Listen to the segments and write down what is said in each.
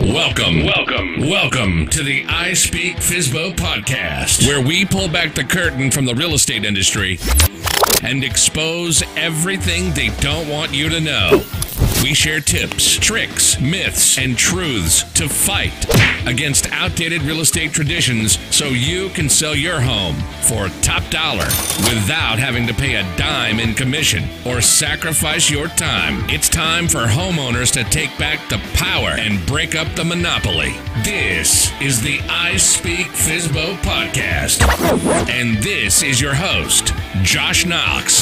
Welcome to the I Speak FSBO podcast, where we pull back the curtain from the real estate industry and expose everything they don't want you to know. We share tips, tricks, myths, and truths to fight against outdated real estate traditions so you can sell your home for top dollar without having to pay a dime in commission or sacrifice your time. It's time for homeowners to take back the power and break up the monopoly. This is the I Speak FSBO podcast. And this is your host, Josh Knox.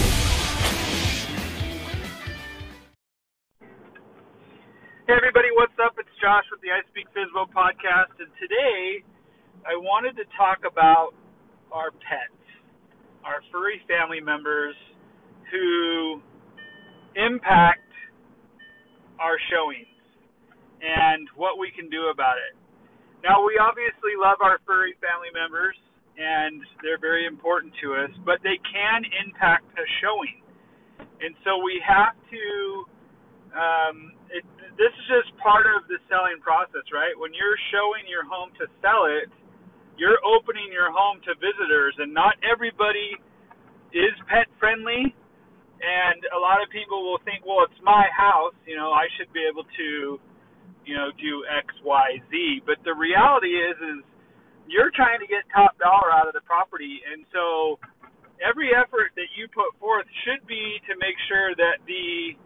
Hey everybody, what's up? It's Josh with the I Speak FSBO podcast, and today I wanted to talk about our pets, our furry family members who impact our showings and what we can do about it. Now, we obviously love our furry family members and they're very important to us, but they can impact a showing. And so we have to this is just part of the selling process, right? When you're showing your home to sell it, you're opening your home to visitors, and not everybody is pet friendly. And a lot of people will think, well, it's my house, I should be able to, do X, Y, Z. But the reality is you're trying to get top dollar out of the property, and so every effort that you put forth should be to make sure that the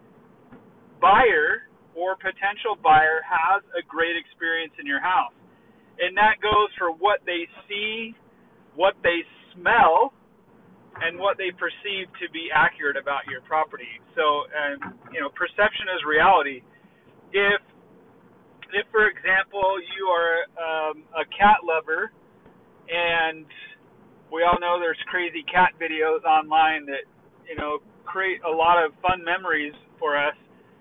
buyer or potential buyer has a great experience in your house. And that goes for what they see, what they smell, and what they perceive to be accurate about your property. So, perception is reality. If for example, you are a cat lover, and we all know there's crazy cat videos online that, create a lot of fun memories for us.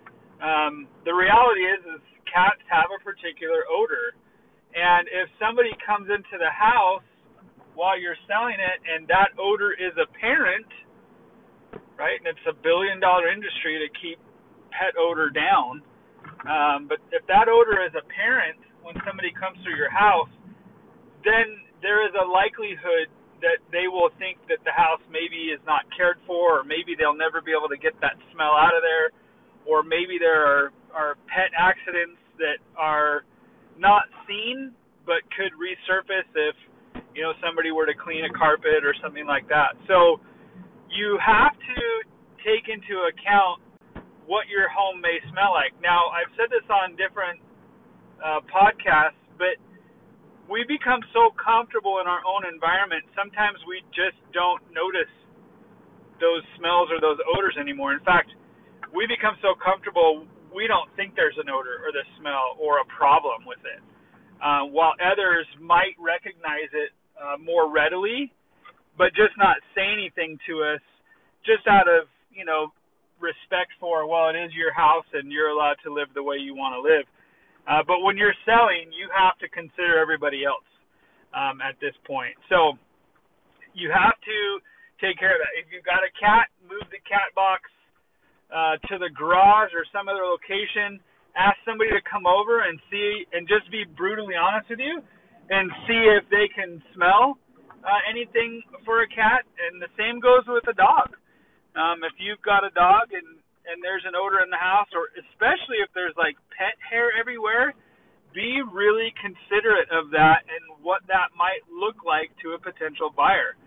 The reality is cats have a particular odor, and if somebody comes into the house while you're selling it and that odor is apparent, right, and it's $1 billion industry to keep pet odor down, but if that odor is apparent when somebody comes through your house, then there is a likelihood that they will think that the house maybe is not cared for, or maybe they'll never be able to get that smell out of there. Or maybe there are pet accidents that are not seen but could resurface if, somebody were to clean a carpet or something like that. So you have to take into account what your home may smell like. Now, I've said this on different podcasts, but we become so comfortable in our own environment, sometimes we just don't notice those smells or those odors anymore. In fact, we become so comfortable, we don't think there's an odor or the smell or a problem with it. While others might recognize it more readily, but just not say anything to us just out of, respect for, well, it is your house and you're allowed to live the way you want to live. But when you're selling, you have to consider everybody else at this point. So you have to take care of that. If you've got a cat, move the cat box to the garage or some other location. Ask somebody to come over and see, and just be brutally honest with you and see if they can smell anything for a cat. And the same goes with a dog. If you've got a dog and there's an odor in the house, or especially if there's like pet hair everywhere, be really considerate of that and what that might look like to a potential buyer.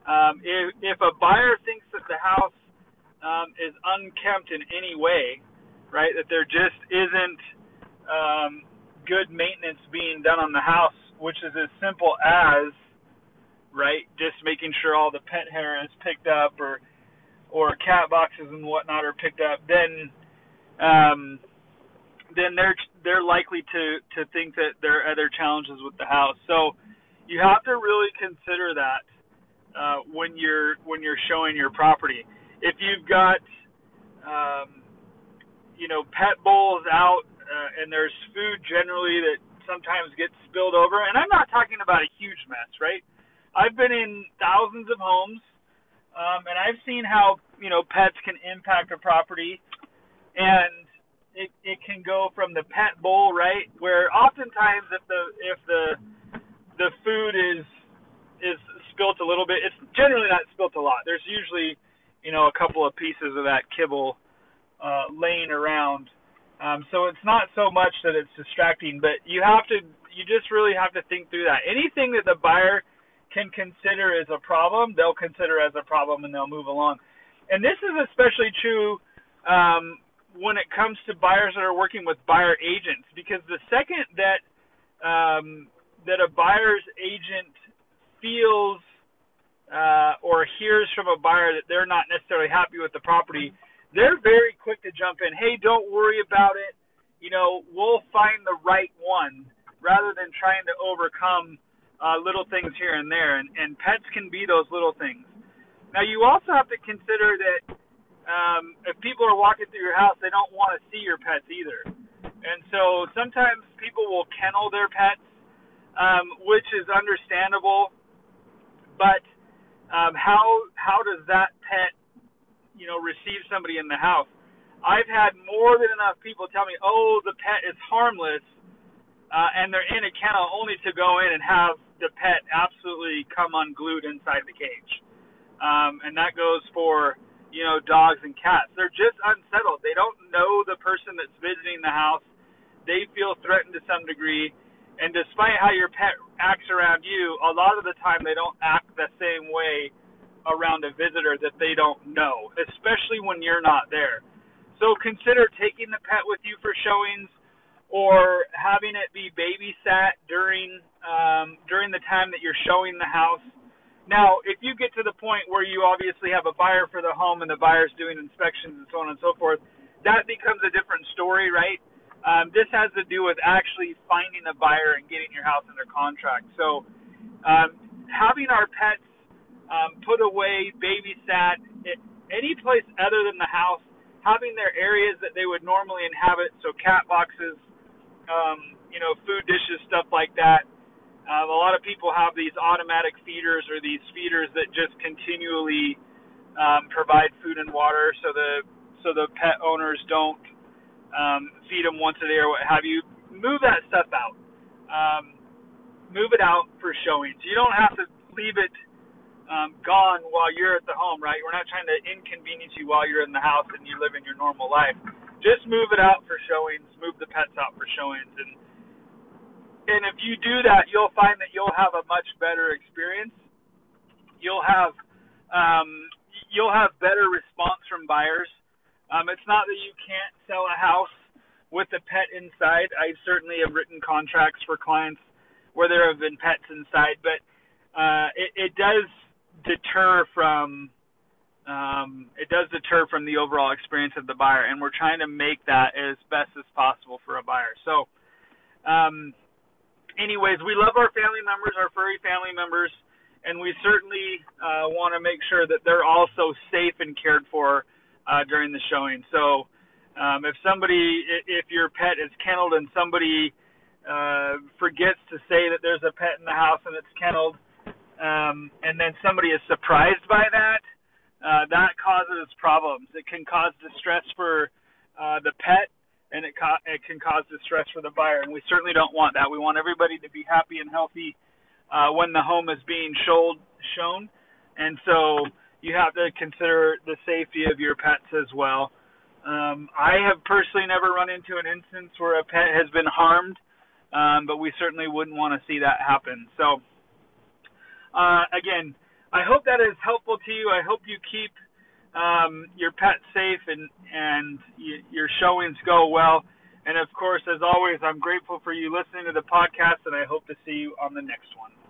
If a buyer thinks that the house is unkempt in any way, right, that there just isn't good maintenance being done on the house, which is as simple as, right, just making sure all the pet hair is picked up or cat boxes and whatnot are picked up, then they're likely to think that there are other challenges with the house. So you have to really consider that when you're showing your property. If you've got, pet bowls out and there's food generally that sometimes gets spilled over, and I'm not talking about a huge mess, right? I've been in thousands of homes, and I've seen how, pets can impact a property. And it can go from the pet bowl, right? Where oftentimes if the food is spilt a little bit, it's generally not spilt a lot. There's usually, a couple of pieces of that kibble laying around. So it's not so much that it's distracting, but you just really have to think through that. Anything that the buyer can consider as a problem, they'll consider as a problem and they'll move along. And this is especially true when it comes to buyers that are working with buyer agents, because the second that a buyer's agent feels or hears from a buyer that they're not necessarily happy with the property, they're very quick to jump in. Hey, don't worry about it. We'll find the right one, rather than trying to overcome little things here and there. And pets can be those little things. Now, you also have to consider that if people are walking through your house, they don't want to see your pets either. And so sometimes people will kennel their pets, which is understandable. But how does that pet, receive somebody in the house? I've had more than enough people tell me, oh, the pet is harmless, and they're in a kennel only to go in and have the pet absolutely come unglued inside the cage. And that goes for, dogs and cats. They're just unsettled. They don't know the person that's visiting the house. They feel threatened to some degree. And despite how your pet acts around you, a lot of the time they don't act the same way around a visitor that they don't know, especially when you're not there. So consider taking the pet with you for showings, or having it be babysat during the time that you're showing the house. Now, if you get to the point where you obviously have a buyer for the home and the buyer's doing inspections and so on and so forth, that becomes a different story, right? This has to do with actually finding a buyer and getting your house under contract. So having our pets put away, babysat, any place other than the house, having their areas that they would normally inhabit, so cat boxes, food dishes, stuff like that. A lot of people have these automatic feeders, or these feeders that just continually provide food and water, so the pet owners don't feed them once a day or what have you. Move that stuff out. Move it out for showings. You don't have to leave it gone while you're at the home, right? We're not trying to inconvenience you while you're in the house and you live in your normal life. Just move it out for showings. Move the pets out for showings, and if you do that, you'll find that you'll have a much better experience. You'll have better response from buyers. It's not that you can't sell a house with a pet inside. I certainly have written contracts for clients where there have been pets inside, but it does deter from the overall experience of the buyer, and we're trying to make that as best as possible for a buyer. So anyways, we love our family members, our furry family members, and we certainly want to make sure that they're also safe and cared for during the showing. So if your pet is kenneled and somebody forgets to say that there's a pet in the house and it's kenneled, and then somebody is surprised by that, that causes problems. It can cause distress for the pet, and it can cause distress for the buyer, and we certainly don't want that. We want everybody to be happy and healthy when the home is being shown, and so you have to consider the safety of your pets as well. I have personally never run into an instance where a pet has been harmed, but we certainly wouldn't want to see that happen. So, again, I hope that is helpful to you. I hope you keep your pet safe and your showings go well. And, of course, as always, I'm grateful for you listening to the podcast, and I hope to see you on the next one.